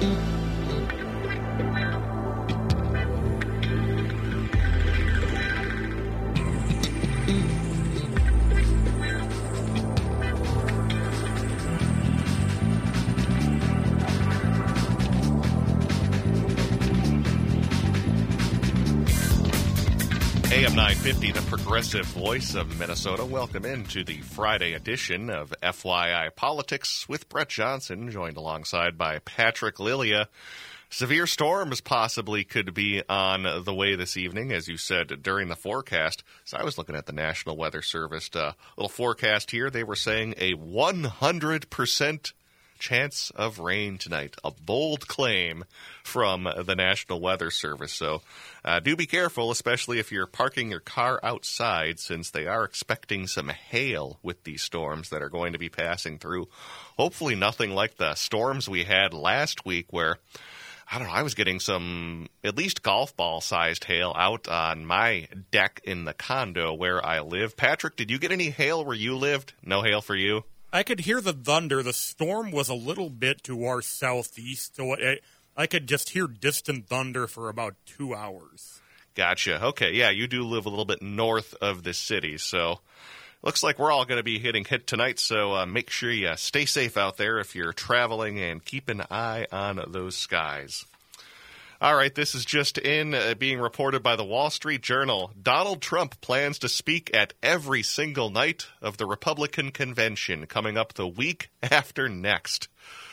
AM 950, the progressive voice of Minnesota. Welcome into the Friday edition of FYI Politics with Brett Johnson, joined alongside by Patrick Lilia. Severe storms possibly could be on the way this evening, as you said during the forecast. So I was looking at the National Weather Service little forecast here. They were saying a 100% chance of rain tonight. A bold claim from the National Weather Service. So do be careful, especially if you're parking your car outside, since they are expecting some hail with these storms that are going to be passing through. Hopefully nothing like the storms we had last week where, I don't know, I was getting some at least golf ball-sized hail out on my deck in the condo where I live. Patrick, did you get any hail where you lived? No hail for you? I could hear the thunder. The storm was a little bit to our southeast, so I could just hear distant thunder for about 2 hours. Gotcha. Okay, yeah, you do live a little bit north of the city, so looks like we're all going to be getting hit tonight, so make sure you stay safe out there if you're traveling and keep an eye on those skies. All right, this is just being reported by the Wall Street Journal. Donald Trump plans to speak at every single night of the Republican convention coming up the week after next.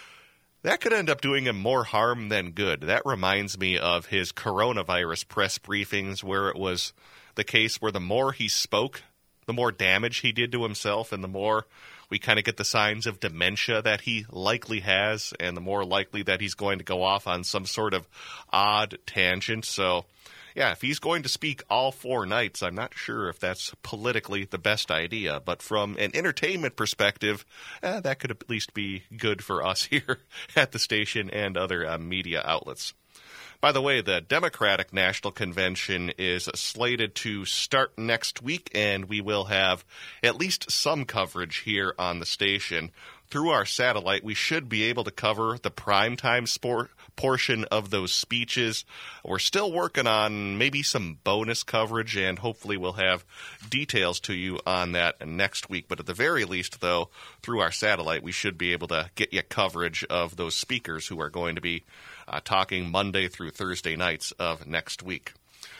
That could end up doing him more harm than good. That reminds me of his coronavirus press briefings, where it was the case where the more he spoke, the more damage he did to himself, and the more we kind of get the signs of dementia that he likely has, and the more likely that he's going to go off on some sort of odd tangent. So, yeah, if he's going to speak all 4 nights, I'm not sure if that's politically the best idea. But from an entertainment perspective, that could at least be good for us here at the station and other media outlets. By the way, the Democratic National Convention is slated to start next week, and we will have at least some coverage here on the station. Through our satellite, we should be able to cover the primetime sport portion of those speeches. We're still working on maybe some bonus coverage, and hopefully we'll have details to you on that next week. But at the very least, though, through our satellite, we should be able to get you coverage of those speakers who are going to be talking Monday through Thursday nights of next week.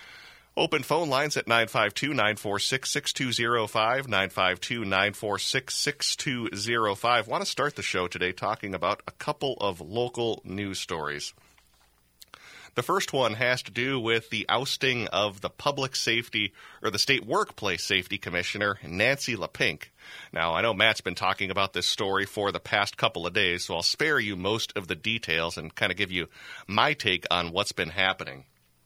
Open phone lines at 952-946-6205, 952-946-6205. Want to start the show today talking about a couple of local news stories. The first one has to do with the ousting of the public safety, or the state workplace safety commissioner, Nancy LaPink. Now, I know Matt's been talking about this story for the past couple of days, so I'll spare you most of the details and kind of give you my take on what's been happening.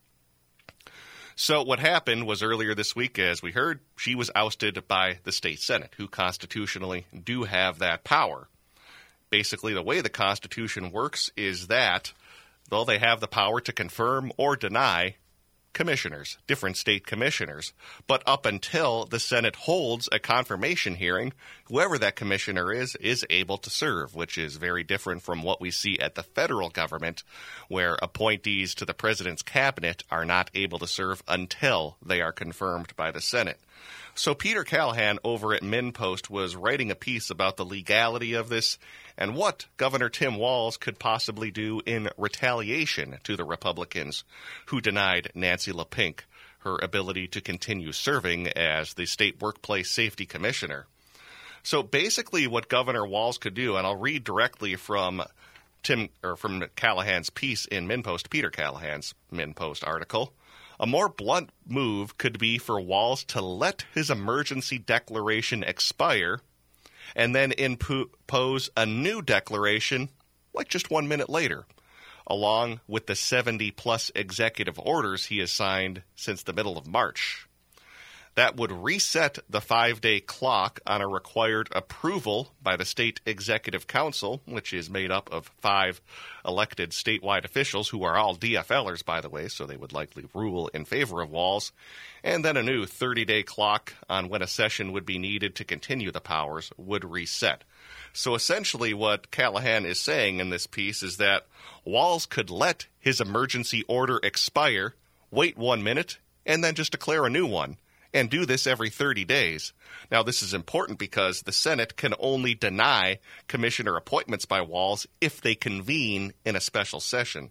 So what happened was earlier this week, as we heard, she was ousted by the state Senate, who constitutionally do have that power. Basically, the way the Constitution works is that, though they have the power to confirm or deny commissioners, different state commissioners. But up until the Senate holds a confirmation hearing, whoever that commissioner is able to serve, which is very different from what we see at the federal government, where appointees to the president's cabinet are not able to serve until they are confirmed by the Senate. So Peter Callahan over at MinnPost was writing a piece about the legality of this and what Governor Tim Walz could possibly do in retaliation to the Republicans who denied Nancy LaPink her ability to continue serving as the state workplace safety commissioner. So basically what Governor Walz could do, and I'll read directly from from Callahan's piece in MinnPost, Peter Callahan's MinnPost article. A more blunt move could be for Walz to let his emergency declaration expire and then impose a new declaration like just 1 minute later, along with the 70-plus executive orders he has signed since the middle of March. That would reset the 5-day clock on a required approval by the State Executive Council, which is made up of 5 elected statewide officials who are all DFLers, by the way, so they would likely rule in favor of Walz, and then a new 30-day clock on when a session would be needed to continue the powers would reset. So essentially what Callahan is saying in this piece is that Walz could let his emergency order expire, wait 1 minute, and then just declare a new one, and do this every 30 days. Now, this is important because the Senate can only deny commissioner appointments by Walz if they convene in a special session.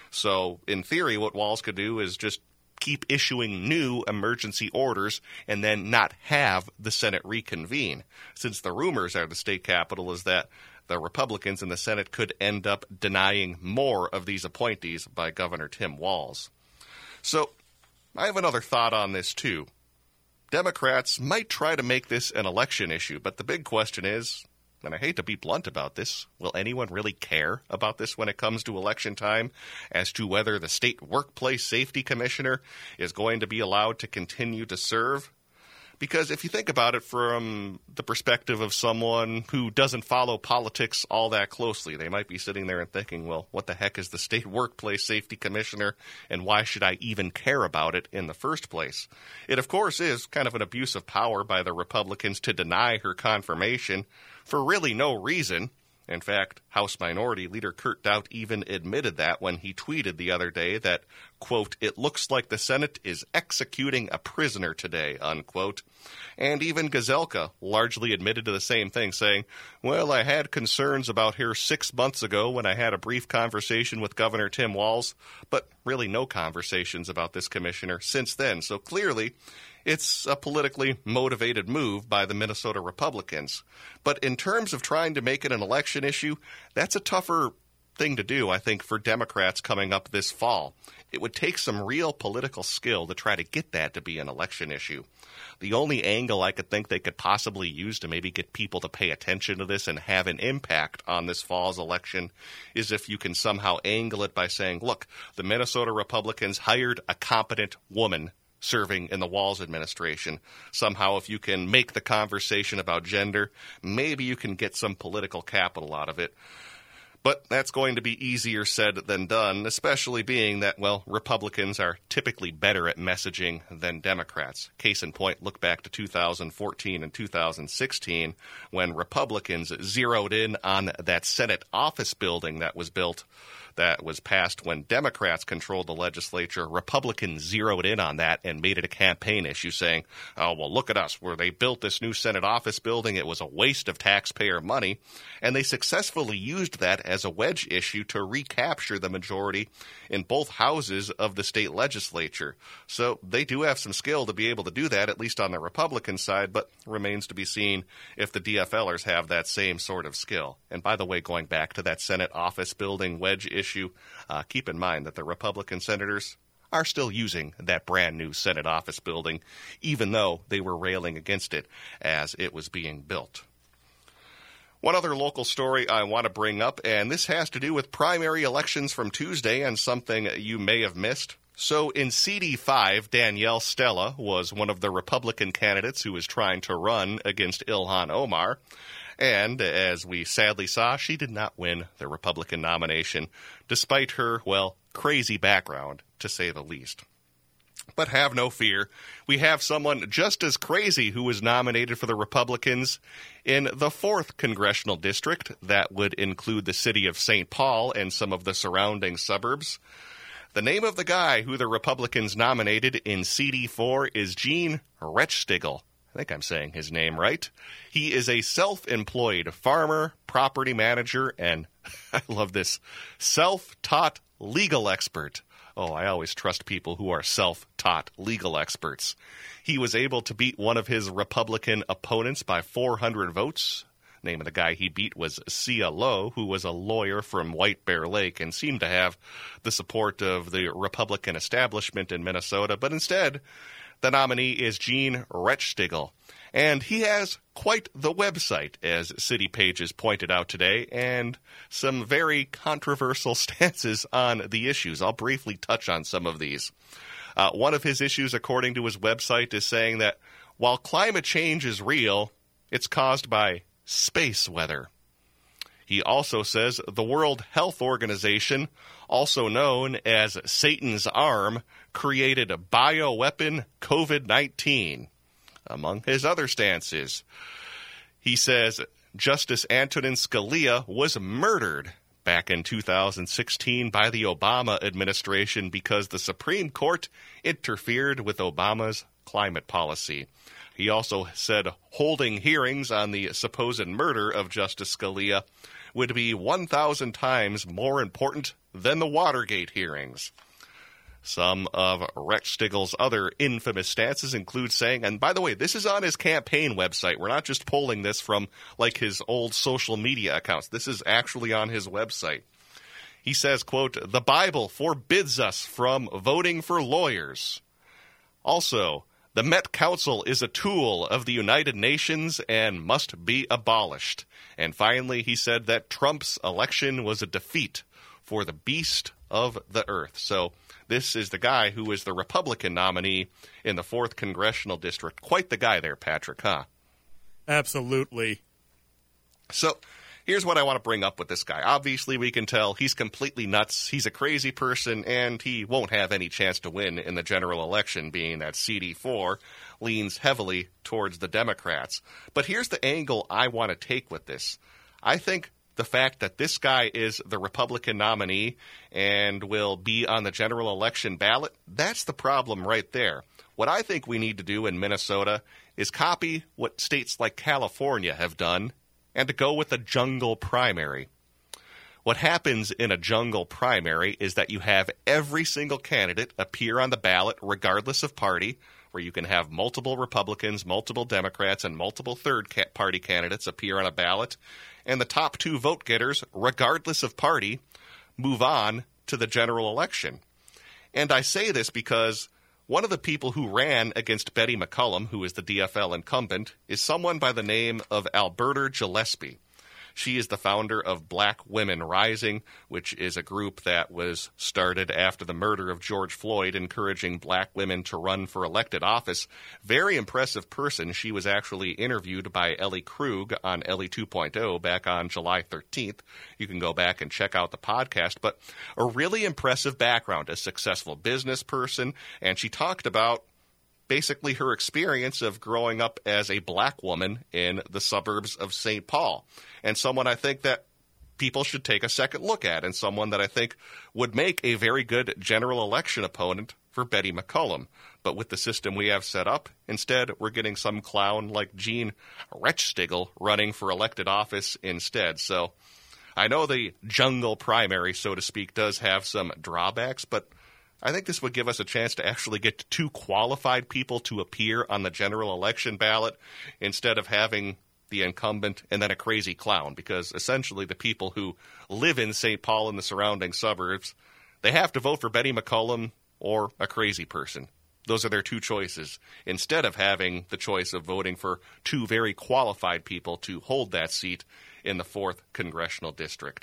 So, in theory, what Walz could do is just keep issuing new emergency orders and then not have the Senate reconvene, since the rumors at the state capitol is that the Republicans in the Senate could end up denying more of these appointees by Governor Tim Walz. So, I have another thought on this, too. Democrats might try to make this an election issue, but the big question is, and I hate to be blunt about this, will anyone really care about this when it comes to election time as to whether the state workplace safety commissioner is going to be allowed to continue to serve? Because if you think about it from the perspective of someone who doesn't follow politics all that closely, they might be sitting there and thinking, well, what the heck is the state workplace safety commissioner, and why should I even care about it in the first place? It, of course, is kind of an abuse of power by the Republicans to deny her confirmation for really no reason. In fact, House Minority Leader Kurt Daudt even admitted that when he tweeted the other day that, quote, "It looks like the Senate is executing a prisoner today," unquote. And even Gazelka largely admitted to the same thing, saying, well, I had concerns about her 6 months ago when I had a brief conversation with Governor Tim Walz, but really no conversations about this commissioner since then. So clearly, it's a politically motivated move by the Minnesota Republicans. But in terms of trying to make it an election issue, that's a tougher thing to do, I think, for Democrats coming up this fall. It would take some real political skill to try to get that to be an election issue. The only angle I could think they could possibly use to maybe get people to pay attention to this and have an impact on this fall's election is if you can somehow angle it by saying, look, the Minnesota Republicans hired a competent woman serving in the Walz administration. Somehow, if you can make the conversation about gender, maybe you can get some political capital out of it. But that's going to be easier said than done, especially being that, well, Republicans are typically better at messaging than Democrats. Case in point, look back to 2014 and 2016 when Republicans zeroed in on that Senate office building that was built, that was passed when Democrats controlled the legislature. Republicans zeroed in on that and made it a campaign issue, saying, oh, well, look at us, where they built this new Senate office building. It was a waste of taxpayer money. And they successfully used that as a wedge issue to recapture the majority in both houses of the state legislature. So they do have some skill to be able to do that, at least on the Republican side, but remains to be seen if the DFLers have that same sort of skill. And by the way, going back to that Senate office building wedge issue, keep in mind that the Republican senators are still using that brand new Senate office building, even though they were railing against it as it was being built. One other local story I want to bring up, and this has to do with primary elections from Tuesday and something you may have missed. So in CD5, Danielle Stella was one of the Republican candidates who was trying to run against Ilhan Omar. And as we sadly saw, she did not win the Republican nomination, despite her, well, crazy background, to say the least. But have no fear. We have someone just as crazy who was nominated for the Republicans in the 4th Congressional District. That would include the city of St. Paul and some of the surrounding suburbs. The name of the guy who the Republicans nominated in CD4 is Gene Rechstigl. I think I'm saying his name right. He is a self-employed farmer, property manager, and, I love this, self-taught legal expert. Oh, I always trust people who are self-taught legal experts. He was able to beat one of his Republican opponents by 400 votes. Name of the guy he beat was Sia Lowe, who was a lawyer from White Bear Lake and seemed to have the support of the Republican establishment in Minnesota. But instead, the nominee is Gene Rechstigl, and he has quite the website, as City Pages pointed out today, and some very controversial stances on the issues. I'll briefly touch on some of these. One of his issues, according to his website, is saying that while climate change is real, it's caused by space weather. He also says the World Health Organization, also known as Satan's Arm, created a bioweapon COVID-19, among his other stances. He says Justice Antonin Scalia was murdered back in 2016 by the Obama administration because the Supreme Court interfered with Obama's climate policy. He also said holding hearings on the supposed murder of Justice Scalia would be 1,000 times more important than the Watergate hearings. Some of Rex Stigl's other infamous stances include saying, and by the way, this is on his campaign website. We're not just pulling this from like his old social media accounts. This is actually on his website. He says, quote, "The Bible forbids us from voting for lawyers." Also, the Met Council is a tool of the United Nations and must be abolished. And finally, he said that Trump's election was a defeat for the beast of the earth. So this is the guy who is the Republican nominee in the 4th Congressional District. Quite the guy there, Patrick, huh? Absolutely. So here's what I want to bring up with this guy. Obviously, we can tell he's completely nuts. He's a crazy person, and he won't have any chance to win in the general election, being that CD4 leans heavily towards the Democrats. But here's the angle I want to take with this. I think the fact that this guy is the Republican nominee and will be on the general election ballot, that's the problem right there. What I think we need to do in Minnesota is copy what states like California have done and to go with a jungle primary. What happens in a jungle primary is that you have every single candidate appear on the ballot regardless of party, where you can have multiple Republicans, multiple Democrats, and multiple third-party candidates appear on a ballot, and the top 2 vote-getters, regardless of party, move on to the general election. And I say this because one of the people who ran against Betty McCollum, who is the DFL incumbent, is someone by the name of Alberta Gillespie. She is the founder of Black Women Rising, which is a group that was started after the murder of George Floyd, encouraging black women to run for elected office. Very impressive person. She was actually interviewed by Ellie Krug on Ellie 2.0 back on July 13th. You can go back and check out the podcast. But a really impressive background, a successful business person, and she talked about basically her experience of growing up as a black woman in the suburbs of St. Paul, and someone I think that people should take a second look at, and someone that I think would make a very good general election opponent for Betty McCollum. But with the system we have set up, instead we're getting some clown like Gene Rechstigl running for elected office instead. So I know the jungle primary, so to speak, does have some drawbacks, but I think this would give us a chance to actually get 2 qualified people to appear on the general election ballot instead of having the incumbent and then a crazy clown, because essentially the people who live in St. Paul and the surrounding suburbs, they have to vote for Betty McCollum or a crazy person. Those are their 2 choices, instead of having the choice of voting for 2 very qualified people to hold that seat in the 4th Congressional District.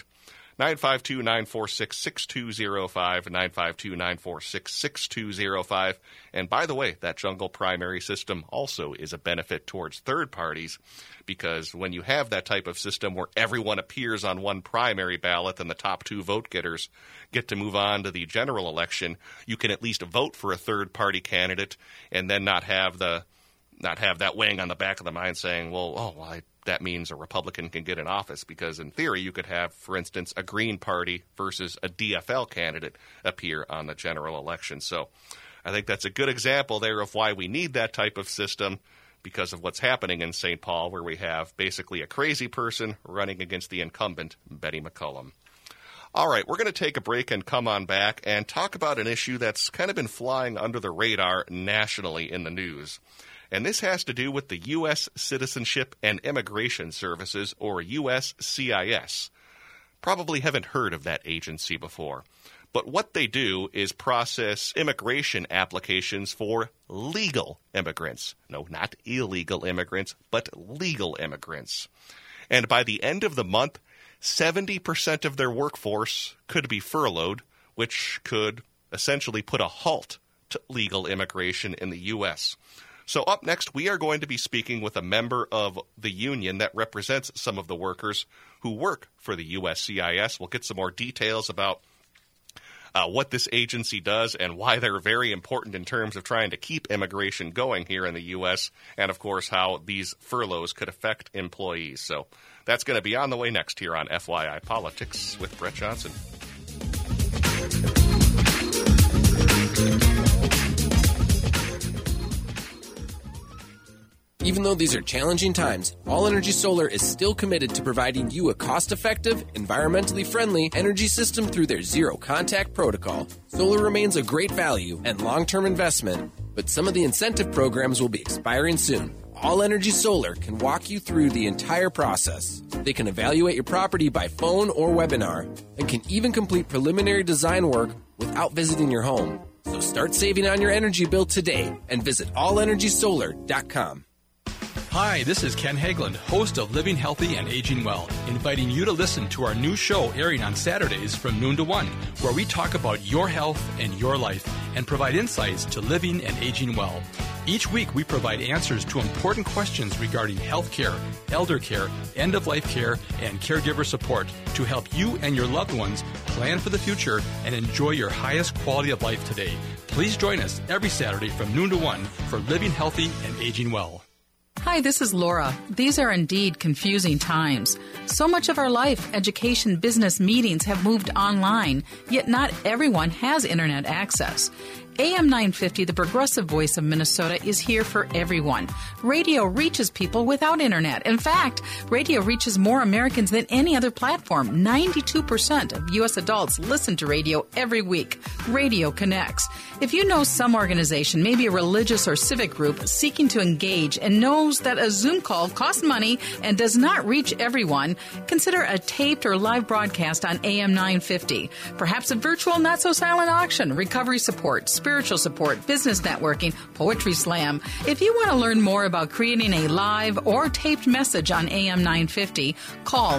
952-946-6205, 952-946-6205. And by the way, that jungle primary system also is a benefit towards third parties, because when you have that type of system where everyone appears on one primary ballot and the top 2 vote getters get to move on to the general election, you can at least vote for a third party candidate and then not have that weighing on the back of the mind saying, that means a Republican can get in office, because in theory you could have, for instance, a Green Party versus a DFL candidate appear on the general election. So I think that's a good example there of why we need that type of system, because of what's happening in St. Paul, where we have basically a crazy person running against the incumbent, Betty McCollum. All right, we're going to take a break and come on back and talk about an issue that's kind of been flying under the radar nationally in the news. And this has to do with the U.S. Citizenship and Immigration Services, or USCIS. Probably haven't heard of that agency before. But what they do is process immigration applications for legal immigrants. No, not illegal immigrants, but legal immigrants. And by the end of the month, 70% of their workforce could be furloughed, which could essentially put a halt to legal immigration in the U.S. So up next, we are going to be speaking with a member of the union that represents some of the workers who work for the USCIS. We'll get some more details about what this agency does and why they're very important in terms of trying to keep immigration going here in the U.S., and, of course, how these furloughs could affect employees. So that's going to be on the way next here on FYI Politics with Brett Johnson. Even though these are challenging times, All Energy Solar is still committed to providing you a cost-effective, environmentally friendly energy system through their zero-contact protocol. Solar remains a great value and long-term investment, but some of the incentive programs will be expiring soon. All Energy Solar can walk you through the entire process. They can evaluate your property by phone or webinar and can even complete preliminary design work without visiting your home. So start saving on your energy bill today and visit allenergysolar.com. Hi, this is Ken Haglund, host of Living Healthy and Aging Well, inviting you to listen to our new show airing on Saturdays from noon to 1, where we talk about your health and your life and provide insights to living and aging well. Each week, we provide answers to important questions regarding health care, elder care, end-of-life care, and caregiver support to help you and your loved ones plan for the future and enjoy your highest quality of life today. Please join us every Saturday from noon to 1 for Living Healthy and Aging Well. Hi, this is Laura. These are indeed confusing times. So much of our life, education, business, meetings have moved online, yet not everyone has internet access. AM 950, the progressive voice of Minnesota, is here for everyone. Radio reaches people without internet. In fact, radio reaches more Americans than any other platform. 92% of U.S. adults listen to radio every week. Radio connects. If you know some organization, maybe a religious or civic group, seeking to engage and knows that a Zoom call costs money and does not reach everyone, consider a taped or live broadcast on AM 950. Perhaps a virtual not-so-silent auction, recovery support, spiritual support, business networking, poetry slam. If you want to learn more about creating a live or taped message on AM 950, call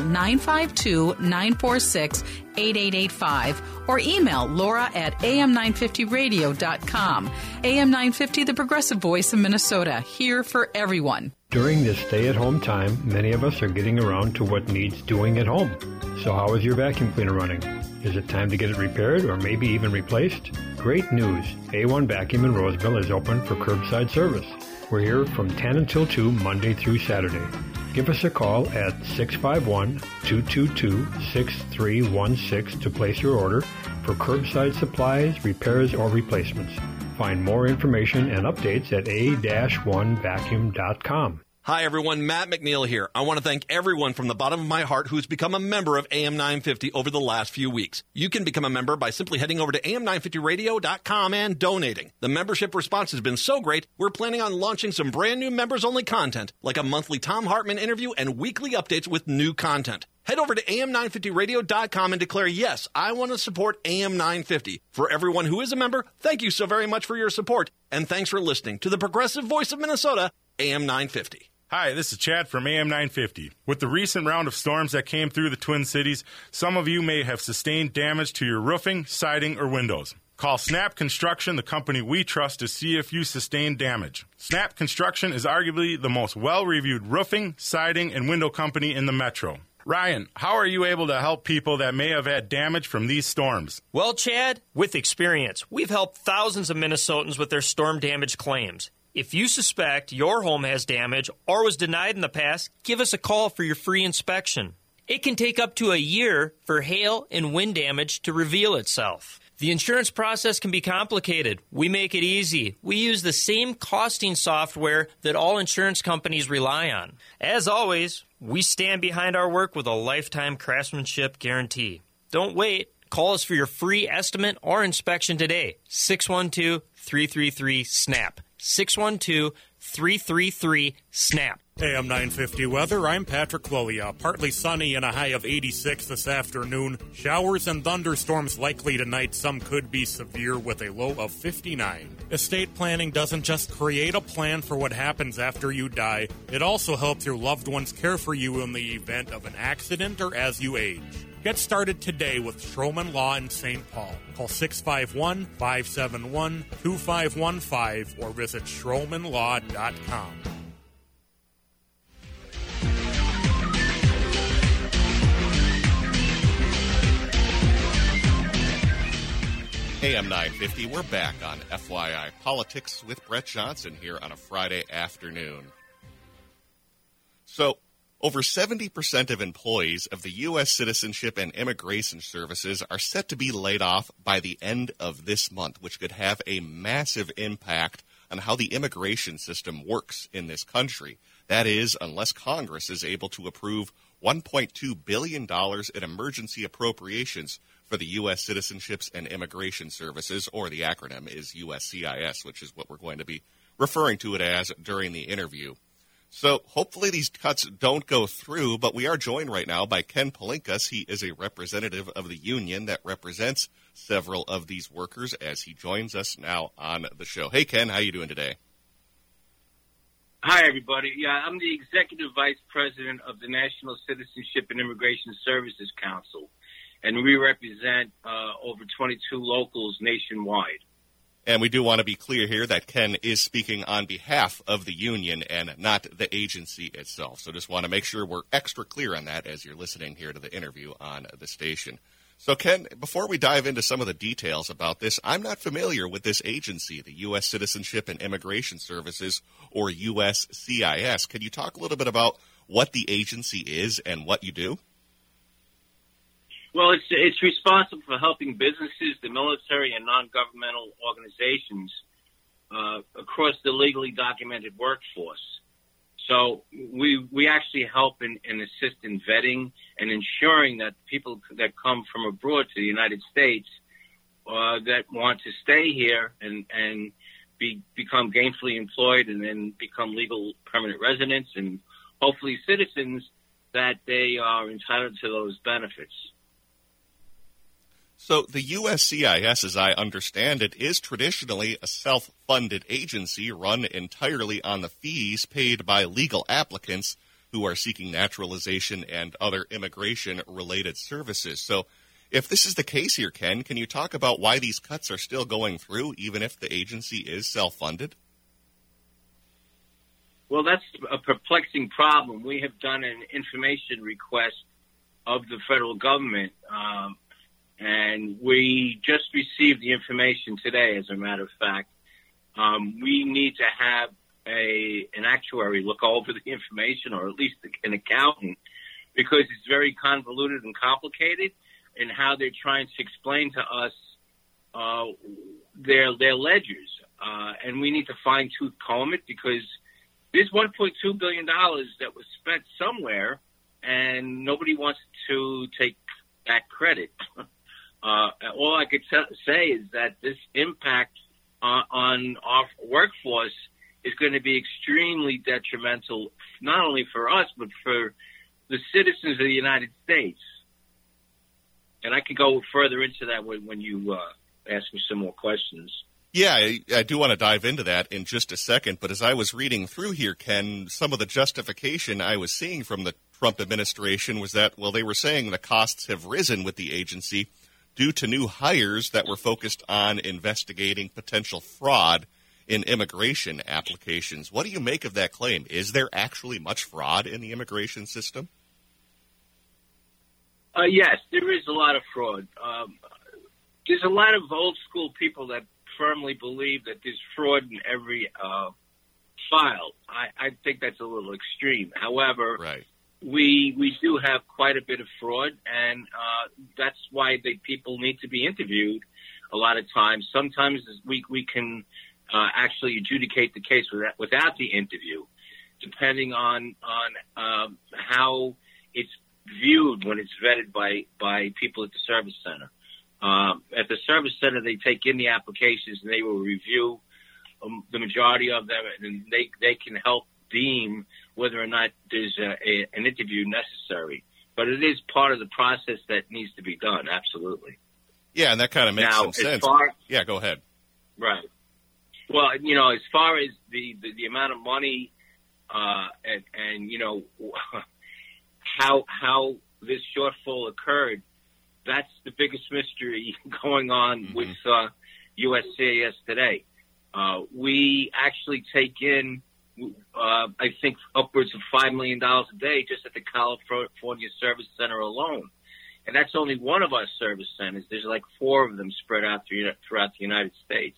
952-946-8885 or email Laura at am950radio.com. AM 950, the progressive voice of Minnesota, here for everyone. During this stay-at-home time, many of us are getting around to what needs doing at home. So how is your vacuum cleaner running? Is it time to get it repaired or maybe even replaced? Great news! A1 Vacuum in Roseville is open for curbside service. We're here from 10 until 2, Monday through Saturday. Give us a call at 651-222-6316 to place your order for curbside supplies, repairs, or replacements. Find more information and updates at a-1vacuum.com. Hi, everyone. Matt McNeil here. I want to thank everyone from the bottom of my heart who's become a member of AM 950 over the last few weeks. You can become a member by simply heading over to am950radio.com and donating. The membership response has been so great, we're planning on launching some brand new members-only content, like a monthly Thom Hartmann interview and weekly updates with new content. Head over to am950radio.com and declare, yes, I want to support AM 950. For everyone who is a member, thank you so very much for your support. And thanks for listening to the progressive voice of Minnesota, AM 950. Hi, this is Chad from AM 950. With the recent round of storms that came through the Twin Cities, some of you may have sustained damage to your roofing, siding, or windows. Call Snap Construction, the company we trust, to see if you sustained damage. Snap Construction is arguably the most well-reviewed roofing, siding, and window company in the metro. Ryan, how are you able to help people that may have had damage from these storms? Well, Chad, with experience, we've helped thousands of Minnesotans with their storm damage claims. If you suspect your home has damage or was denied in the past, give us a call for your free inspection. It can take up to a year for hail and wind damage to reveal itself. The insurance process can be complicated. We make it easy. We use the same costing software that all insurance companies rely on. As always, we stand behind our work with a lifetime craftsmanship guarantee. Don't wait. Call us for your free estimate or inspection today. 612-333-SNAP. 612-333-SNAP. AM 950 weather, I'm Patrick Clolia. Partly sunny and a high of 86 this afternoon. Showers and thunderstorms likely tonight. Some could be severe with a low of 59. Estate planning doesn't just create a plan for what happens after you die. It also helps your loved ones care for you in the event of an accident or as you age. Get started today with Schroman Law in St. Paul. Call 651-571-2515 or visit schromanlaw.com. AM 950, we're back on FYI Politics with Brett Johnson here on a Friday afternoon. So, over 70% of employees of the U.S. Citizenship and Immigration Services are set to be laid off by the end of this month, which could have a massive impact on how the immigration system works in this country. That is, unless Congress is able to approve $1.2 billion in emergency appropriations for the U.S. Citizenships and Immigration Services, or the acronym is USCIS, which is what we're going to be referring to it as during the interview. So hopefully these cuts don't go through, but we are joined right now by Ken Palinkas. He is a representative of the union that represents several of these workers as he joins us now on the show. Hey, Ken, how you doing today? Hi, everybody. Yeah, I'm the Executive Vice President of the National Citizenship and Immigration Services Council, and we represent over 22 locals nationwide. And we do want to be clear here that Ken is speaking on behalf of the union and not the agency itself. So just want to make sure we're extra clear on that as you're listening here to the interview on the station. So, Ken, before we dive into some of the details about this, I'm not familiar with this agency, the U.S. Citizenship and Immigration Services, or USCIS. Can you talk a little bit about what the agency is and what you do? Well, it's responsible for helping businesses, the military, and non-governmental organizations across the legally documented workforce. So we actually help and assist in vetting and ensuring that people that come from abroad to the United States that want to stay here and become gainfully employed and then become legal permanent residents and hopefully citizens, that they are entitled to those benefits. So the USCIS, as I understand it, is traditionally a self-funded agency run entirely on the fees paid by legal applicants who are seeking naturalization and other immigration-related services. So if this is the case here, Ken, can you talk about why these cuts are still going through, even if the agency is self-funded? Well, that's a perplexing problem. We have done an information request of the federal government, and we just received the information today, as a matter of fact. We need to have an actuary look over the information, or at least an accountant, because it's very convoluted and complicated in how they're trying to explain to us their ledgers. And we need to fine-tooth comb it, because there's $1.2 billion that was spent somewhere, and nobody wants to take that credit. All I could say is that this impact on our workforce is going to be extremely detrimental, not only for us, but for the citizens of the United States. And I could go further into that when you ask me some more questions. Yeah, I do want to dive into that in just a second, but as I was reading through here, Ken, some of the justification I was seeing from the Trump administration was that, well, they were saying the costs have risen with the agency due to new hires that were focused on investigating potential fraud in immigration applications. What do you make of that claim? Is there actually much fraud in the immigration system? Yes, there is a lot of fraud. There's a lot of old school people that firmly believe that there's fraud in every file. I think that's a little extreme. However, right. We do have quite a bit of fraud, and that's why people need to be interviewed a lot of times. Sometimes we can actually adjudicate the case without the interview, depending on how it's viewed when it's vetted by people at the service center. At the service center, they take in the applications and they will review the majority of them, and they can help deem whether or not there's an interview necessary. But it is part of the process that needs to be done, absolutely. Yeah, and that kind of makes some sense. Yeah, go ahead. Right. Well, as far as the amount of money and how this shortfall occurred, that's the biggest mystery going on with USCIS today. We actually take in, I think, upwards of $5 million a day just at the California Service Center alone. And that's only one of our service centers. There's like 4 of them spread out throughout the United States.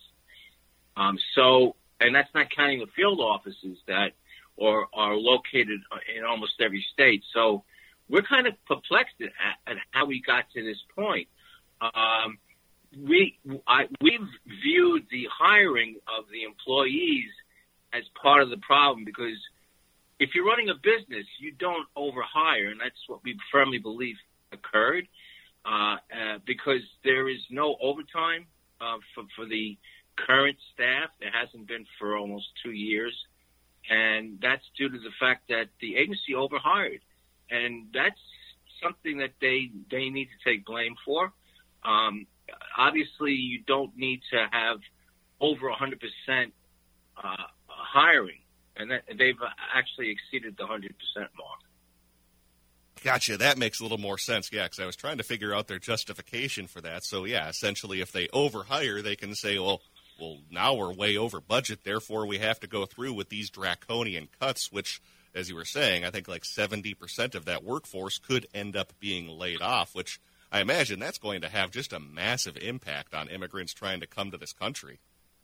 And that's not counting the field offices that are located in almost every state. So we're kind of perplexed at how we got to this point. We've viewed the hiring of the employees as part of the problem, because if you're running a business, you don't overhire, and that's what we firmly believe occurred, because there is no overtime for the current staff. There hasn't been for almost 2 years, and that's due to the fact that the agency overhired, and that's something that they need to take blame for. Obviously, you don't need to have over 100% hiring, and they've actually exceeded the 100% mark. Gotcha. That makes a little more sense. Yeah, because I was trying to figure out their justification for that. So, yeah, essentially, if they overhire, they can say, well, now we're way over budget, therefore we have to go through with these draconian cuts, which, as you were saying, I think like 70% of that workforce could end up being laid off, which I imagine that's going to have just a massive impact on immigrants trying to come to this country.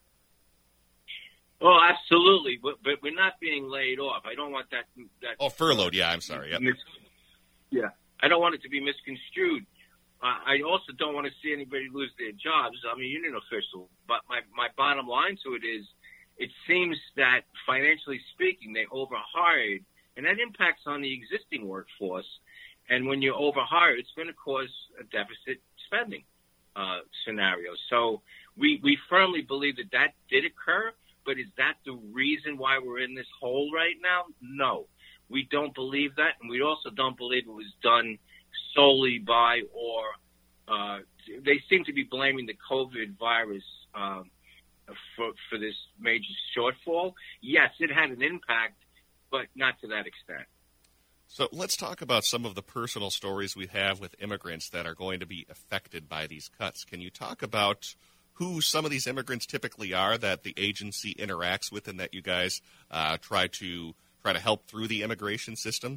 Well, absolutely, but we're not being laid off. I don't want that. Oh, furloughed. Yeah, I'm sorry. Yep. Yeah, I don't want it to be misconstrued. I also don't want to see anybody lose their jobs. I'm a union official, but my bottom line to it is, it seems that financially speaking, they overhired, and that impacts on the existing workforce. And when you overhire, it's going to cause a deficit spending scenario. So we firmly believe that did occur, but is that the reason why we're in this hole right now? No, we don't believe that, and we also don't believe it was done solely by they seem to be blaming the COVID virus for this major shortfall. Yes, it had an impact, but not to that extent. So let's talk about some of the personal stories we have with immigrants that are going to be affected by these cuts. Can you talk about who some of these immigrants typically are that the agency interacts with and that you guys try to help through the immigration system?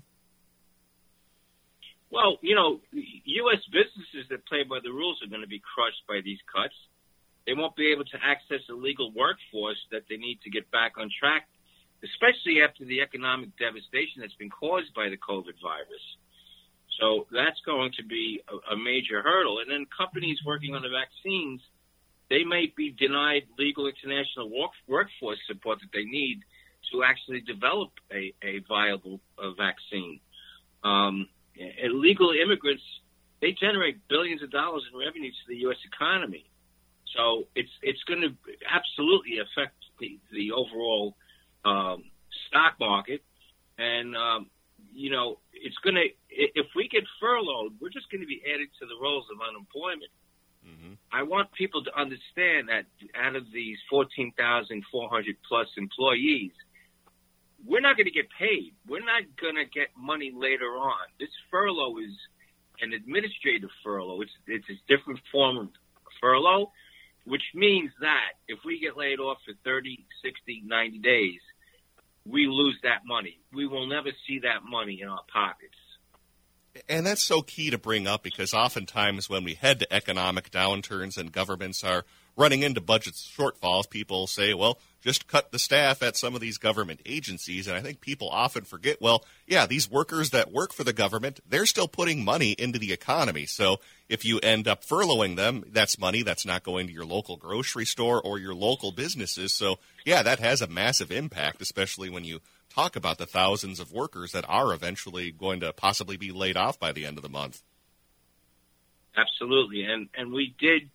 Well, U.S. businesses that play by the rules are going to be crushed by these cuts. They won't be able to access a legal workforce that they need to get back on track, especially after the economic devastation that's been caused by the COVID virus. So that's going to be a major hurdle. And then companies working on the vaccines, they may be denied legal international workforce support that they need to actually develop a viable vaccine. Illegal immigrants, they generate billions of dollars in revenue to the U.S. economy. So it's going to absolutely affect the overall stock market. And, it's going to, if we get furloughed, we're just going to be added to the rolls of unemployment. Mm-hmm. I want people to understand that out of these 14,400 plus employees, we're not going to get paid. We're not going to get money later on. This furlough is an administrative furlough. It's a different form of furlough, which means that if we get laid off for 30, 60, 90 days, we lose that money. We will never see that money in our pockets. And that's so key to bring up, because oftentimes when we head to economic downturns and governments are running into budget shortfalls, people say, well, just cut the staff at some of these government agencies. And I think people often forget, well, yeah, these workers that work for the government, they're still putting money into the economy. So if you end up furloughing them, that's money that's not going to your local grocery store or your local businesses. So, yeah, that has a massive impact, especially when you talk about the thousands of workers that are eventually going to possibly be laid off by the end of the month. Absolutely. And we did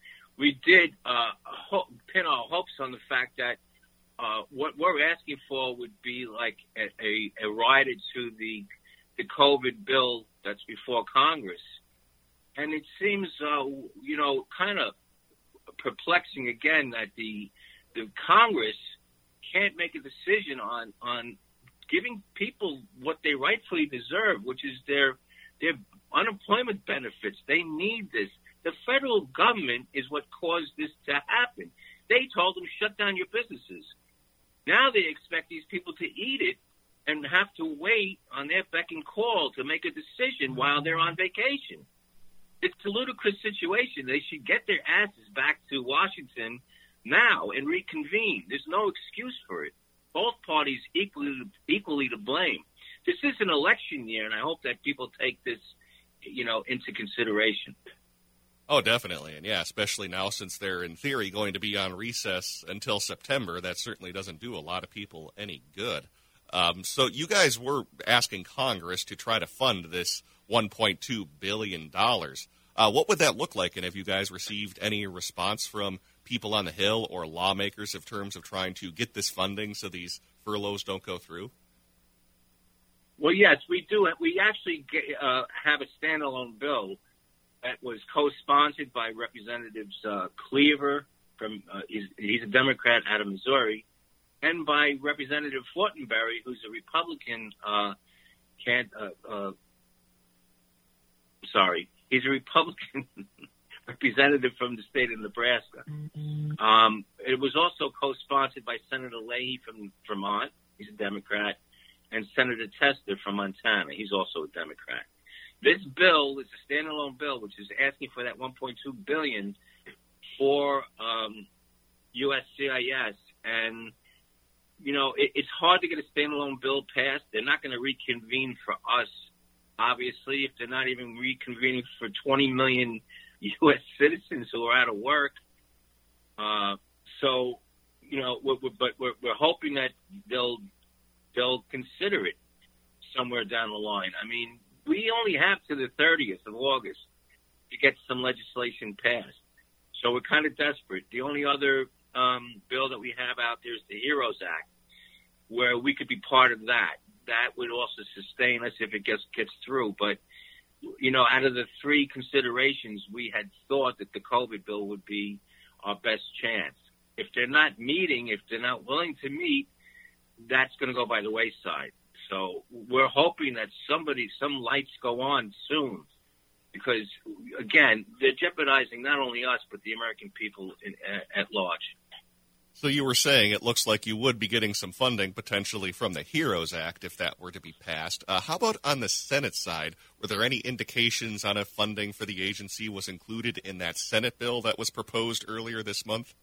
pin our hopes on the fact that what we're asking for would be like a rider to the COVID bill that's before Congress. And it seems, kind of perplexing again that the Congress can't make a decision on giving people what they rightfully deserve, which is their unemployment benefits. They need this. The federal government is what caused this to happen. They told them, shut down your businesses. Now they expect these people to eat it and have to wait on their beck and call to make a decision while they're on vacation. It's a ludicrous situation. They should get their asses back to Washington now and reconvene. There's no excuse for it. Both parties equally to blame. This is an election year, and I hope that people take this, into consideration. Oh, definitely. And yeah, especially now since they're in theory going to be on recess until September, that certainly doesn't do a lot of people any good. So you guys were asking Congress to try to fund this $1.2 billion. What would that look like? And have you guys received any response from people on the Hill or lawmakers in terms of trying to get this funding so these furloughs don't go through? Well, yes, we do. We actually have a standalone bill that was co-sponsored by Representatives Cleaver, he's a Democrat out of Missouri, and by Representative Fortenberry, who's a Republican. He's a Republican representative from the state of Nebraska. It was also co-sponsored by Senator Leahy from Vermont. He's a Democrat. And Senator Tester from Montana. He's also a Democrat. This bill is a standalone bill, which is asking for that $1.2 billion for USCIS. And, it's hard to get a standalone bill passed. They're not going to reconvene for us, obviously, if they're not even reconvening for 20 million U.S. citizens who are out of work. But we're hoping that they'll consider it somewhere down the line. I mean, we only have to the 30th of August to get some legislation passed. So we're kind of desperate. The only other bill that we have out there is the HEROES Act, where we could be part of that. That would also sustain us if it gets through. But, out of the three considerations, we had thought that the COVID bill would be our best chance. If they're not meeting, if they're not willing to meet, that's going to go by the wayside. So we're hoping that some lights go on soon, because, again, they're jeopardizing not only us, but the American people at large. So you were saying it looks like you would be getting some funding potentially from the HEROES Act if that were to be passed. How about on the Senate side? Were there any indications on if funding for the agency was included in that Senate bill that was proposed earlier this month?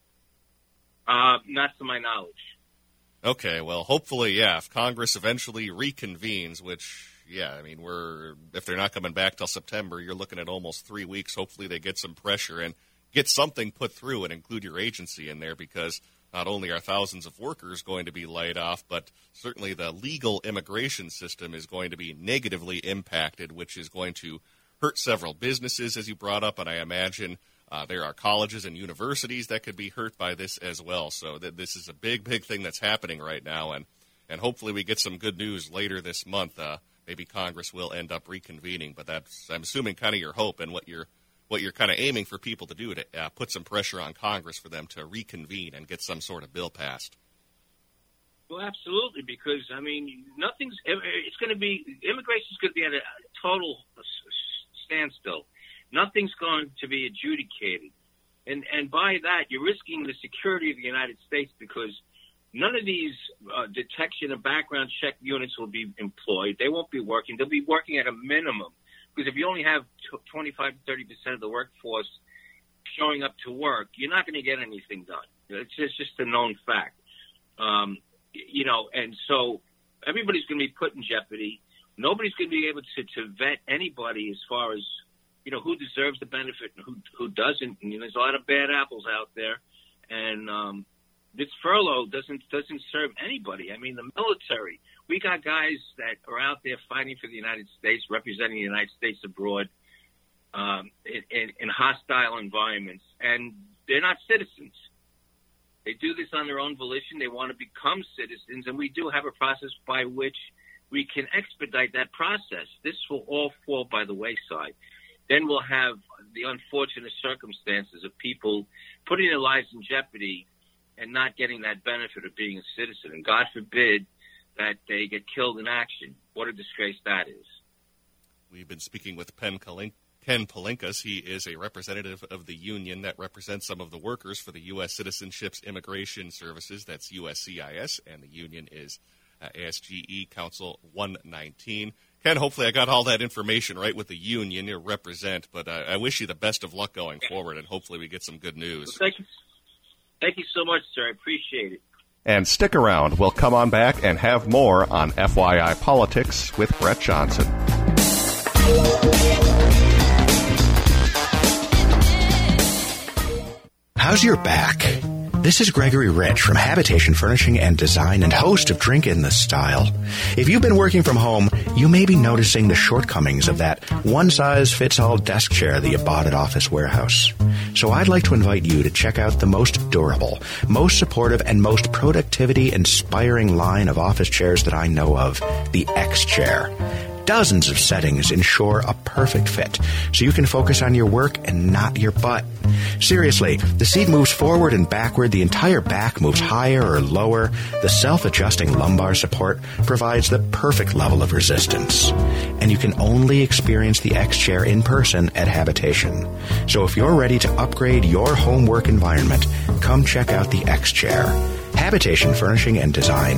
Not to my knowledge. Okay, well, hopefully, yeah, if Congress eventually reconvenes, which, yeah, I mean, if they're not coming back till September, you're looking at almost 3 weeks. Hopefully they get some pressure and get something put through and include your agency in there, because not only are thousands of workers going to be laid off, but certainly the legal immigration system is going to be negatively impacted, which is going to hurt several businesses, as you brought up, and I imagine there are colleges and universities that could be hurt by this as well. So this is a big, big thing that's happening right now, and hopefully we get some good news later this month. Maybe Congress will end up reconvening, but that's, I'm assuming, kind of your hope and what you're kind of aiming for people to do, to put some pressure on Congress for them to reconvene and get some sort of bill passed. Well, absolutely, because, I mean, it's going to be, immigration's going to be at a total standstill. Nothing's going to be adjudicated. And by that, you're risking the security of the United States, because none of these detection and background check units will be employed. They won't be working. They'll be working at a minimum, because if you only have 25 to 30% of the workforce showing up to work, you're not going to get anything done. It's just a known fact. And so everybody's going to be put in jeopardy. Nobody's going to be able to vet anybody as far as, who deserves the benefit and who doesn't. And, there's a lot of bad apples out there. And this furlough doesn't serve anybody. I mean, the military, we got guys that are out there fighting for the United States, representing the United States abroad in hostile environments, and they're not citizens. They do this on their own volition. They want to become citizens, and we do have a process by which we can expedite that process. This will all fall by the wayside. Then we'll have the unfortunate circumstances of people putting their lives in jeopardy and not getting that benefit of being a citizen. And God forbid that they get killed in action. What a disgrace that is. We've been speaking with Ken Palinkas. He is a representative of the union that represents some of the workers for the U.S. Citizenships Immigration Services. That's USCIS, and the union is ASGE Council 119. Ken, hopefully I got all that information right with the union you represent, but I wish you the best of luck going forward, and hopefully we get some good news. Well, thank you so much, sir. I appreciate it. And stick around. We'll come on back and have more on FYI Politics with Brett Johnson. How's your back? This is Gregory Rich from Habitation Furnishing and Design and host of Drink in the Style. If you've been working from home, you may be noticing the shortcomings of that one-size-fits-all desk chair that you bought at Office Warehouse. So I'd like to invite you to check out the most durable, most supportive, and most productivity-inspiring line of office chairs that I know of, the X-Chair. Dozens of settings ensure a perfect fit, so you can focus on your work and not your butt. Seriously, the seat moves forward and backward, the entire back moves higher or lower, the self-adjusting lumbar support provides the perfect level of resistance. And you can only experience the X-Chair in person at Habitation. So if you're ready to upgrade your home work environment, come check out the X-Chair. Habitation Furnishing and Design,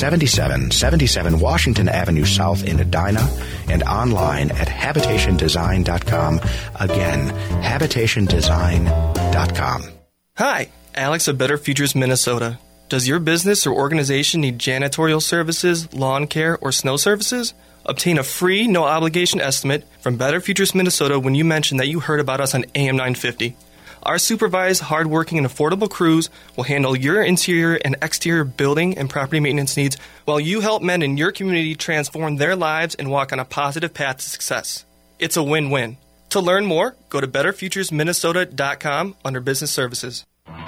7777 Washington Avenue South in Edina, and online at habitationdesign.com. Again, habitationdesign.com. Hi, Alex of Better Futures, Minnesota. Does your business or organization need janitorial services, lawn care, or snow services? Obtain a free, no-obligation estimate from Better Futures, Minnesota when you mention that you heard about us on AM 950. Our supervised, hardworking, and affordable crews will handle your interior and exterior building and property maintenance needs while you help men in your community transform their lives and walk on a positive path to success. It's a win-win. To learn more, go to betterfuturesminnesota.com under Business Services.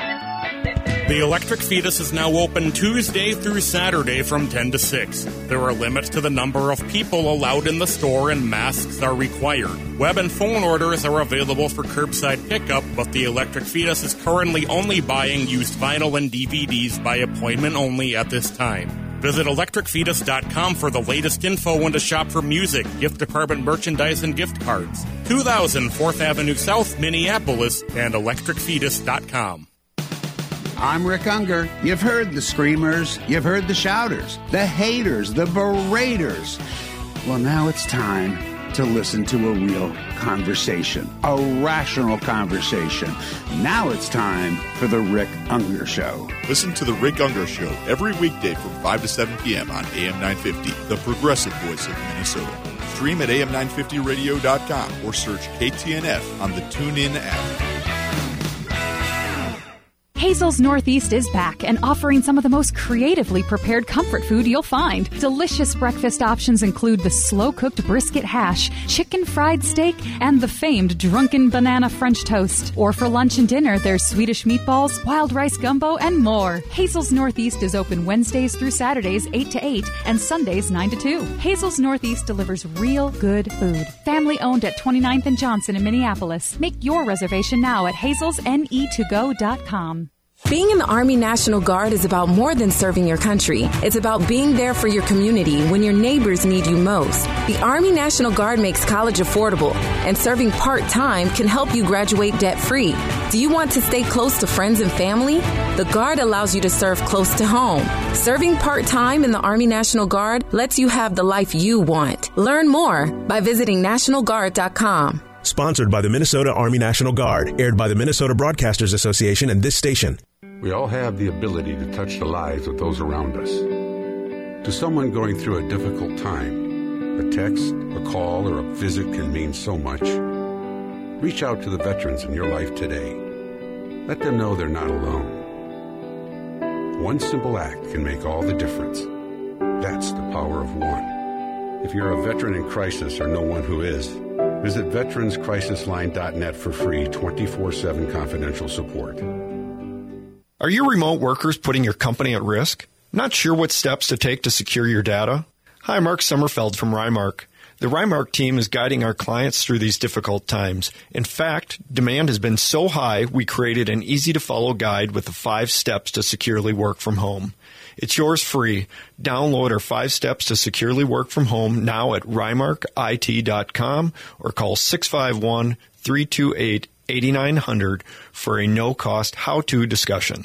The Electric Fetus is now open Tuesday through Saturday from 10 to 6. There are limits to the number of people allowed in the store and masks are required. Web and phone orders are available for curbside pickup, but the Electric Fetus is currently only buying used vinyl and DVDs by appointment only at this time. Visit electricfetus.com for the latest info and to shop for music, gift department merchandise, and gift cards. 2000 4th Avenue South, Minneapolis, and electricfetus.com. I'm Rick Unger. You've heard the screamers, you've heard the shouters, the haters, the beraters. Well, now it's time to listen to a real conversation, a rational conversation. Now it's time for the Rick Unger Show. Listen to the Rick Unger Show every weekday from 5 to 7 p.m. on AM 950, the progressive voice of Minnesota. Stream at am950radio.com or search KTNF on the TuneIn app. Hazel's Northeast is back and offering some of the most creatively prepared comfort food you'll find. Delicious breakfast options include the slow-cooked brisket hash, chicken fried steak, and the famed drunken banana French toast. Or for lunch and dinner, there's Swedish meatballs, wild rice gumbo, and more. Hazel's Northeast is open Wednesdays through Saturdays 8 to 8 and Sundays 9 to 2. Hazel's Northeast delivers real good food. Family owned at 29th and Johnson in Minneapolis. Make your reservation now at hazelsne2go.com. Being in the Army National Guard is about more than serving your country. It's about being there for your community when your neighbors need you most. The Army National Guard makes college affordable, and serving part-time can help you graduate debt-free. Do you want to stay close to friends and family? The Guard allows you to serve close to home. Serving part-time in the Army National Guard lets you have the life you want. Learn more by visiting NationalGuard.com. Sponsored by the Minnesota Army National Guard, aired by the Minnesota Broadcasters Association and this station. We all have the ability to touch the lives of those around us. To someone going through a difficult time, a text, a call, or a visit can mean so much. Reach out to the veterans in your life today. Let them know they're not alone. One simple act can make all the difference. That's the power of one. If you're a veteran in crisis or know one who is, visit veteranscrisisline.net for free 24/7 confidential support. Are your remote workers putting your company at risk? Not sure what steps to take to secure your data? Hi, Mark Sommerfeld from Rymark. The Rymark team is guiding our clients through these difficult times. In fact, demand has been so high, we created an easy-to-follow guide with the 5 steps to securely work from home. It's yours free. Download our 5 steps to securely work from home now at rymarkit.com or call 651-328-8900 for a no-cost how-to discussion.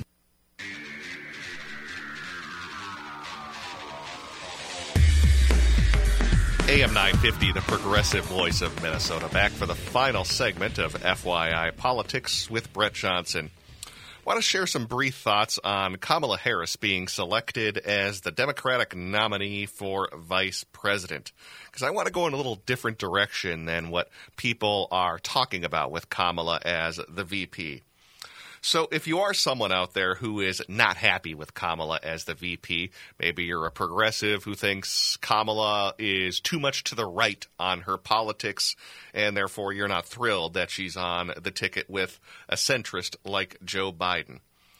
AM 950, the progressive voice of Minnesota, back for the final segment of FYI Politics with Brett Johnson. I want to share some brief thoughts on Kamala Harris being selected as the Democratic nominee for vice president, because I want to go in a little different direction than what people are talking about with Kamala as the VP. So if you are someone out there who is not happy with Kamala as the VP, maybe you're a progressive who thinks Kamala is too much to the right on her politics, and therefore you're not thrilled that she's on the ticket with a centrist like Joe Biden.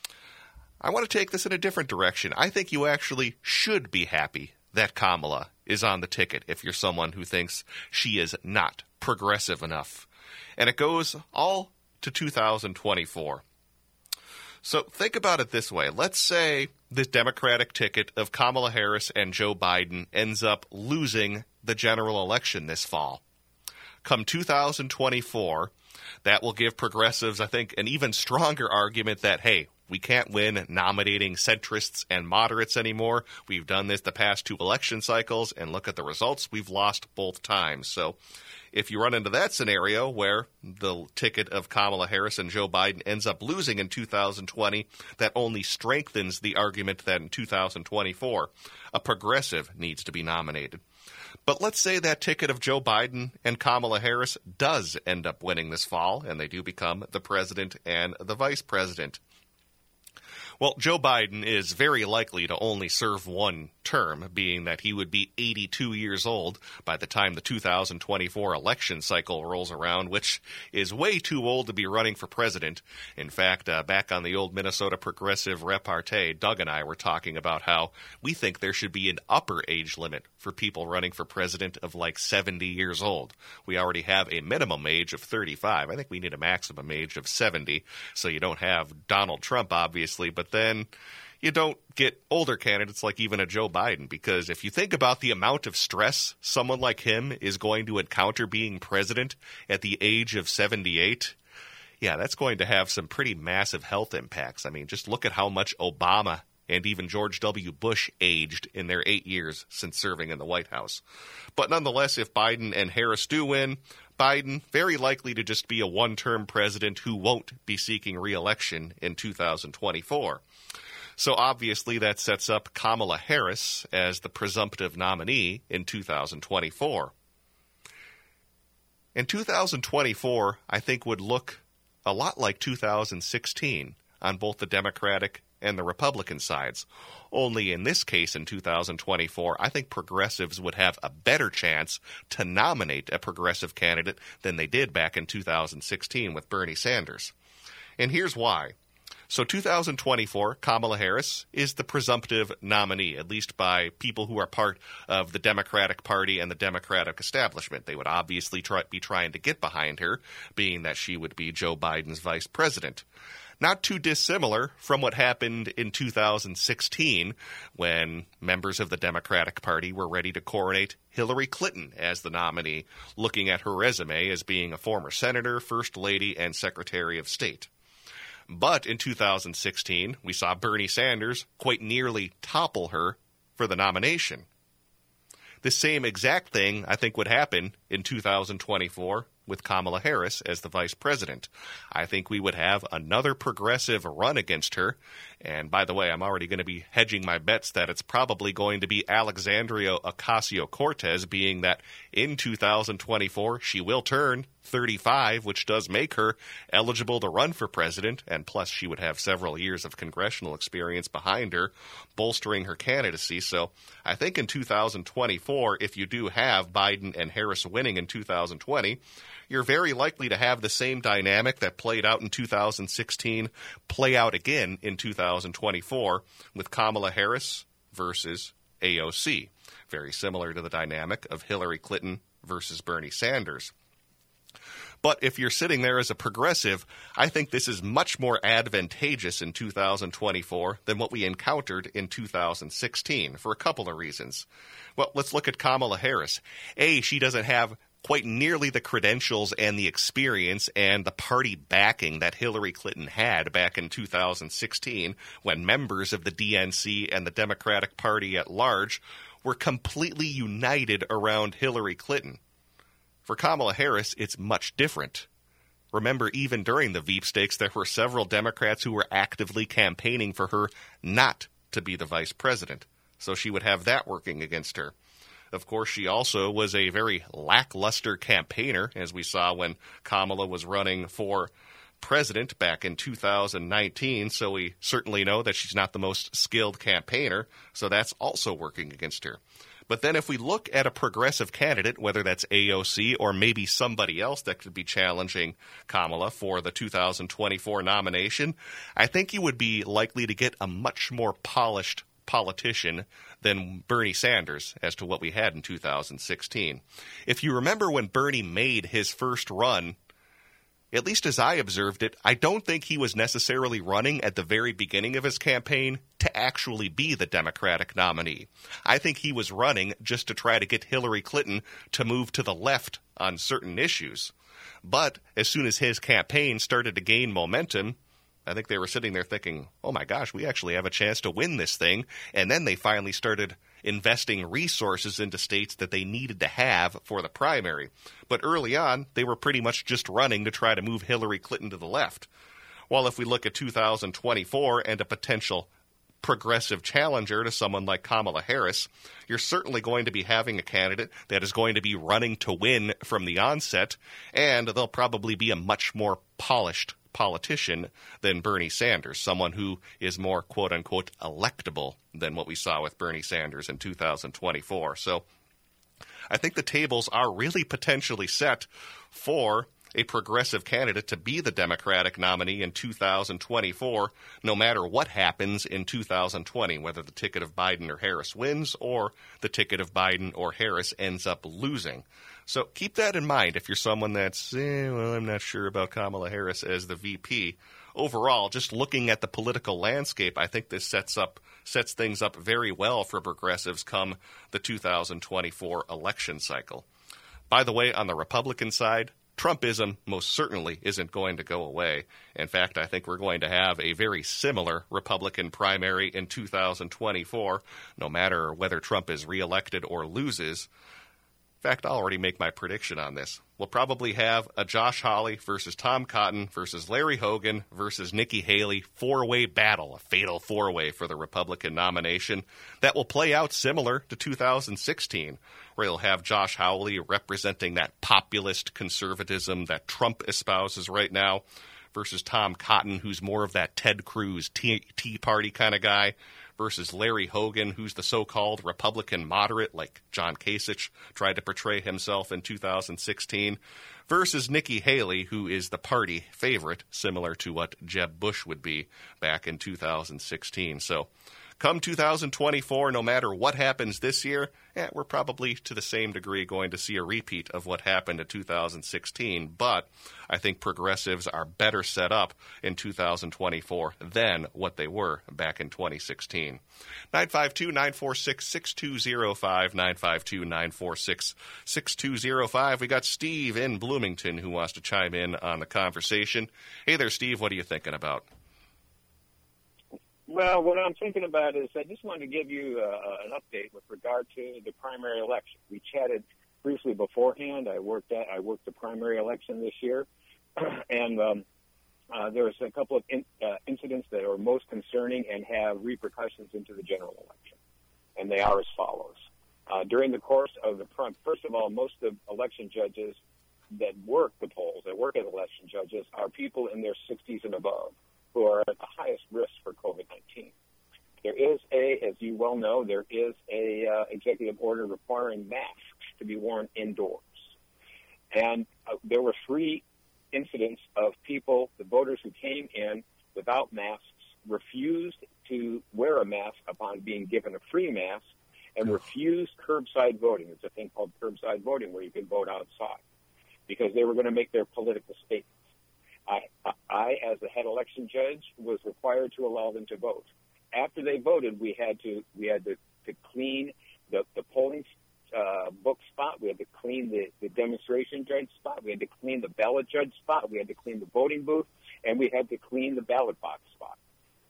I want to take this in a different direction. I think you actually should be happy that Kamala is on the ticket if you're someone who thinks she is not progressive enough. And it goes all to 2024. So think about it this way. Let's say the Democratic ticket of Kamala Harris and Joe Biden ends up losing the general election this fall. Come 2024, that will give progressives, I think, an even stronger argument that, hey, we can't win nominating centrists and moderates anymore. We've done this the past 2 election cycles, and look at the results. We've lost both times. So if you run into that scenario where the ticket of Kamala Harris and Joe Biden ends up losing in 2020, that only strengthens the argument that in 2024, a progressive needs to be nominated. But let's say that ticket of Joe Biden and Kamala Harris does end up winning this fall, and they do become the president and the vice president. Well, Joe Biden is very likely to only serve one term, being that he would be 82 years old by the time the 2024 election cycle rolls around, which is way too old to be running for president. In fact, back on the old Minnesota Progressive repartee, Doug and I were talking about how we think there should be an upper age limit for people running for president of like 70 years old. We already have a minimum age of 35. I think we need a maximum age of 70, so you don't have Donald Trump, obviously, but then you don't get older candidates like even a Joe Biden, because if you think about the amount of stress someone like him is going to encounter being president at the age of 78, yeah, that's going to have some pretty massive health impacts. I mean, just look at how much Obama and even George W. Bush aged in their 8 years since serving in the White House. But nonetheless, if Biden and Harris do win, Biden very likely to just be a one-term president who won't be seeking re-election in 2024. So obviously that sets up Kamala Harris as the presumptive nominee in 2024. And 2024, I think, would look a lot like 2016 on both the Democratic and the Republican sides. Only in this case, in 2024, I think progressives would have a better chance to nominate a progressive candidate than they did back in 2016 with Bernie Sanders. And here's why. So 2024, Kamala Harris is the presumptive nominee, at least by people who are part of the Democratic Party and the Democratic establishment. They would obviously be trying to get behind her, being that she would be Joe Biden's vice president. Not too dissimilar from what happened in 2016 when members of the Democratic Party were ready to coronate Hillary Clinton as the nominee, looking at her resume as being a former senator, first lady, and secretary of state. But in 2016, we saw Bernie Sanders quite nearly topple her for the nomination. The same exact thing, I think, would happen in 2024 with Kamala Harris as the vice president. I think we would have another progressive run against her. And by the way, I'm already going to be hedging my bets that it's probably going to be Alexandria Ocasio-Cortez, being that in 2024 she will turn 35, which does make her eligible to run for president, and plus she would have several years of congressional experience behind her, bolstering her candidacy. So I think in 2024, if you do have Biden and Harris winning in 2020, you're very likely to have the same dynamic that played out in 2016 play out again in 2024 with Kamala Harris versus AOC. Very similar to the dynamic of Hillary Clinton versus Bernie Sanders. But if you're sitting there as a progressive, I think this is much more advantageous in 2024 than what we encountered in 2016 for a couple of reasons. Well, let's look at Kamala Harris. A, she doesn't have quite nearly the credentials and the experience and the party backing that Hillary Clinton had back in 2016 when members of the DNC and the Democratic Party at large were completely united around Hillary Clinton. For Kamala Harris, it's much different. Remember, even during the Veep stakes, there were several Democrats who were actively campaigning for her not to be the vice president, so she would have that working against her. Of course, she also was a very lackluster campaigner, as we saw when Kamala was running for president back in 2019, so we certainly know that she's not the most skilled campaigner, so that's also working against her. But then if we look at a progressive candidate, whether that's AOC or maybe somebody else that could be challenging Kamala for the 2024 nomination, I think you would be likely to get a much more polished politician than Bernie Sanders as to what we had in 2016. If you remember when Bernie made his first run, at least as I observed it, I don't think he was necessarily running at the very beginning of his campaign to actually be the Democratic nominee. I think he was running just to try to get Hillary Clinton to move to the left on certain issues. But as soon as his campaign started to gain momentum, I think they were sitting there thinking, oh my gosh, we actually have a chance to win this thing. And then they finally started investing resources into states that they needed to have for the primary. But early on, they were pretty much just running to try to move Hillary Clinton to the left. While if we look at 2024 and a potential progressive challenger to someone like Kamala Harris, you're certainly going to be having a candidate that is going to be running to win from the onset, and they'll probably be a much more polished politician than Bernie Sanders, someone who is more quote-unquote electable than what we saw with Bernie Sanders in 2024. So I think the tables are really potentially set for a progressive candidate to be the Democratic nominee in 2024, no matter what happens in 2020, whether the ticket of Biden or Harris wins or the ticket of Biden or Harris ends up losing. So keep that in mind if you're someone that's, I'm not sure about Kamala Harris as the VP. Overall, just looking at the political landscape, I think this sets things up very well for progressives come the 2024 election cycle. By the way, on the Republican side, Trumpism most certainly isn't going to go away. In fact, I think we're going to have a very similar Republican primary in 2024, no matter whether Trump is reelected or loses. In fact, I'll already make my prediction on this. We'll probably have a Josh Hawley versus Tom Cotton versus Larry Hogan versus Nikki Haley four-way battle, a fatal four-way for the Republican nomination that will play out similar to 2016, where you'll have Josh Hawley representing that populist conservatism that Trump espouses right now versus Tom Cotton, who's more of that Ted Cruz Tea Party kind of guy, versus Larry Hogan, who's the so-called Republican moderate, like John Kasich tried to portray himself in 2016, versus Nikki Haley, who is the party favorite, similar to what Jeb Bush would be back in 2016. So come 2024, no matter what happens this year, we're probably to the same degree going to see a repeat of what happened in 2016. But I think progressives are better set up in 2024 than what they were back in 2016. 952-946-6205, 952-946-6205. We got Steve in Bloomington who wants to chime in on the conversation. Hey there, Steve. What are you thinking about? Well, what I'm thinking about is I just wanted to give you an update with regard to the primary election. We chatted briefly beforehand. I worked the primary election this year, and there was a couple of incidents that are most concerning and have repercussions into the general election, and they are as follows. During the course of the first of all, most of election judges that work the polls, that work as election judges, are people in their 60s and above, who are at the highest risk for COVID-19. There is as you well know, there is a executive order requiring masks to be worn indoors. And there were 3 incidents of people, the voters who came in without masks, refused to wear a mask upon being given a free mask, and refused curbside voting. It's a thing called curbside voting where you can vote outside, because they were going to make their political statements. I, as the head election judge, was required to allow them to vote. After they voted, we had to clean the polling book spot. We had to clean the demonstration judge spot. We had to clean the ballot judge spot. We had to clean the voting booth, and we had to clean the ballot box spot.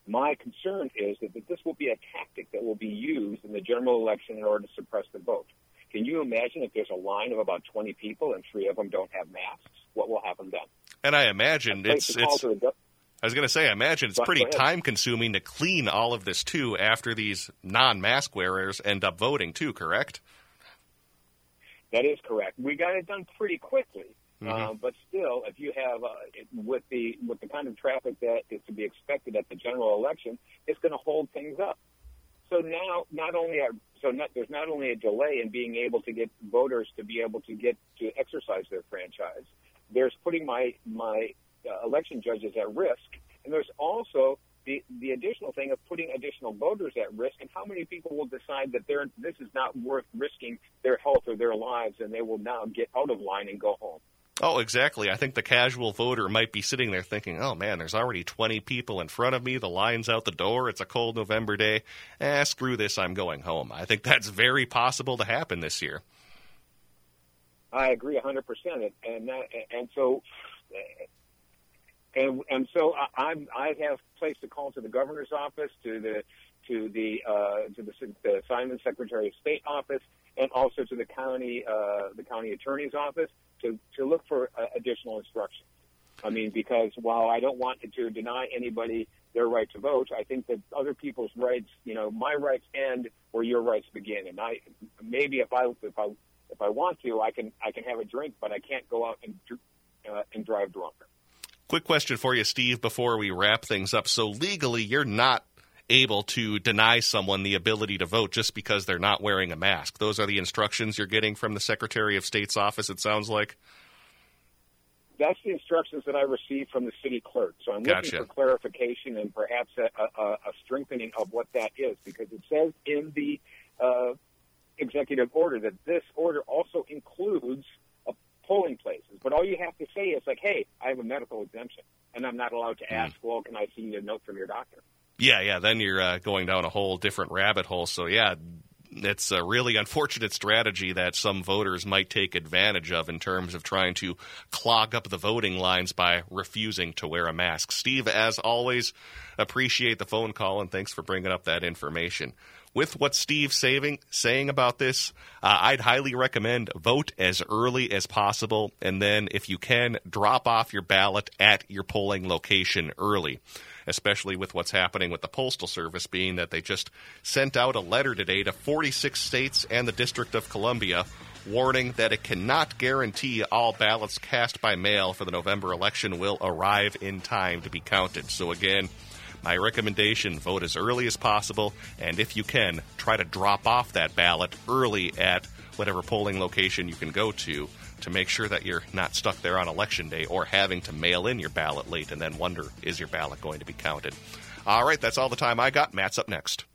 My concern is that this will be a tactic that will be used in the general election in order to suppress the vote. Can you imagine if there's a line of about 20 people and 3 of them don't have masks? What will happen then? And I imagine I was going to say, I imagine it's pretty time-consuming to clean all of this, too, after these non-mask wearers end up voting, too, correct? That is correct. We got it done pretty quickly. But still, if you have, with the kind of traffic that is to be expected at the general election, it's going to hold things up. So now, there's not only a delay in being able to get voters to be able to get to exercise their franchise, there's putting my election judges at risk, and there's also the additional thing of putting additional voters at risk, and how many people will decide that this is not worth risking their health or their lives, and they will now get out of line and go home. Oh, exactly. I think the casual voter might be sitting there thinking, oh, man, there's already 20 people in front of me. The line's out the door. It's a cold November day. Screw this. I'm going home. I think that's very possible to happen this year. I agree 100%. And so I have placed a call to the governor's office, to the Simon Secretary of State office, and also to the county attorney's office to look for additional instructions. I mean, because while I don't want to deny anybody their right to vote, I think that other people's rights, my rights end where your rights begin. And if I want to, I can have a drink, but I can't go out and drive drunk. Quick question for you, Steve, before we wrap things up. So legally, you're not able to deny someone the ability to vote just because they're not wearing a mask. Those are the instructions you're getting from the Secretary of State's office, it sounds like? That's the instructions that I received from the city clerk. So I'm looking for clarification and perhaps a strengthening of what that is, because it says in the executive order that this order also includes polling places. But all you have to say is like, hey, I have a medical exemption, and I'm not allowed to ask, well, can I see a note from your doctor? Yeah, then you're going down a whole different rabbit hole. So, yeah, it's a really unfortunate strategy that some voters might take advantage of in terms of trying to clog up the voting lines by refusing to wear a mask. Steve, as always, appreciate the phone call, and thanks for bringing up that information. With what Steve's saying about this, I'd highly recommend vote as early as possible, and then, if you can, drop off your ballot at your polling location early, especially with what's happening with the Postal Service, being that they just sent out a letter today to 46 states and the District of Columbia warning that it cannot guarantee all ballots cast by mail for the November election will arrive in time to be counted. So again, my recommendation, vote as early as possible, and if you can, try to drop off that ballot early at whatever polling location you can go to make sure that you're not stuck there on Election Day or having to mail in your ballot late and then wonder, is your ballot going to be counted? All right, that's all the time I got. Matt's up next.